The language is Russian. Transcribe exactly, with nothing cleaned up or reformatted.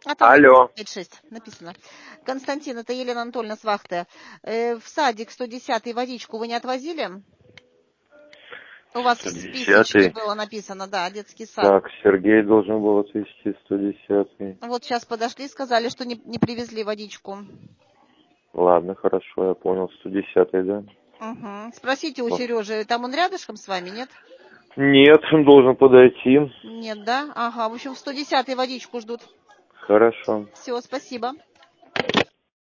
А там Алло. пять шесть написано. Константин, это Елена Анатольевна с вахты. Э, в садик сто десятый водичку вы не отвозили? У вас в сто списочке десятый. было написано, да, детский сад. Так, Сергей должен был отвезти сто десятый. Вот сейчас подошли, сказали, что не, не привезли водичку. Ладно, хорошо, я понял. сто десятый, да? Угу. Спросите у О. Сережи, там он рядышком с вами, нет? Нет, он должен подойти. Нет, да? Ага, в общем, в сто десятый водичку ждут. Хорошо. Все, спасибо.